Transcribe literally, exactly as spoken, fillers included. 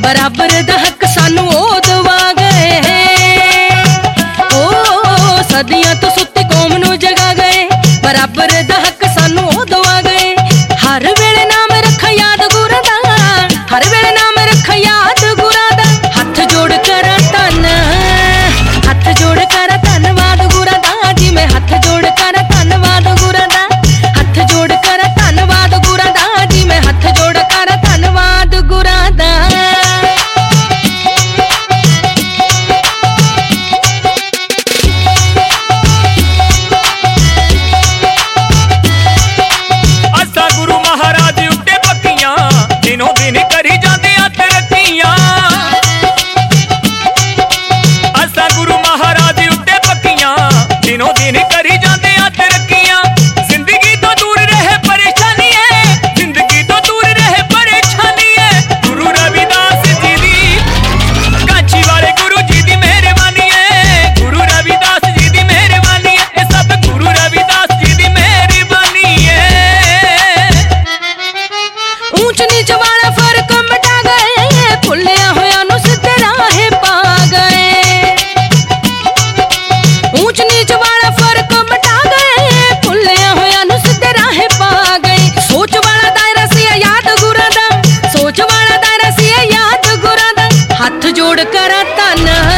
बराबर दा हक सानू ओ दवा गए। ओ सदियां तो सुत्ती कौम नू जगा गए, बराबर दा हक सानू ओ दवा गए। हर वेले नाम रखा याद गुरां दा, हर वेले नाम रखा याद गुरां दा। हथ जोड़ कर धन, हथ जोड़ कर धन्नवाद गुरां दा जी, मैं हथ जोड़ कर धन्नवाद गुरां दा, हथ जोड़ कर धन्नवाद गुरां दा जी, मैं हथ जोड़ कर धन्नवाद गुरां दा। हथ जोड़ कर धन